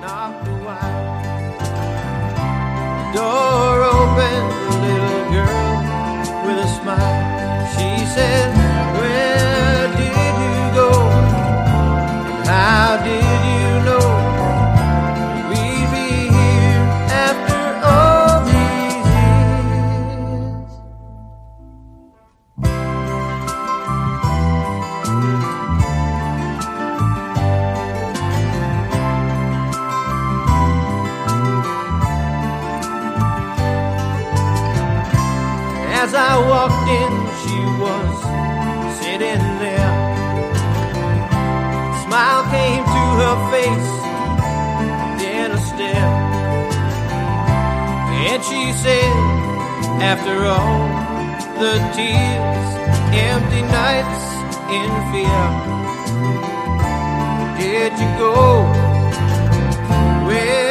knocked a while. The door opened, a little girl with a smile. She said, where did you go? And how did you know we'd be here after all these years? As I walked in, she was sitting there. A smile came to her face, then a stare. And she said, after all the tears, empty nights in fear, did you go? Where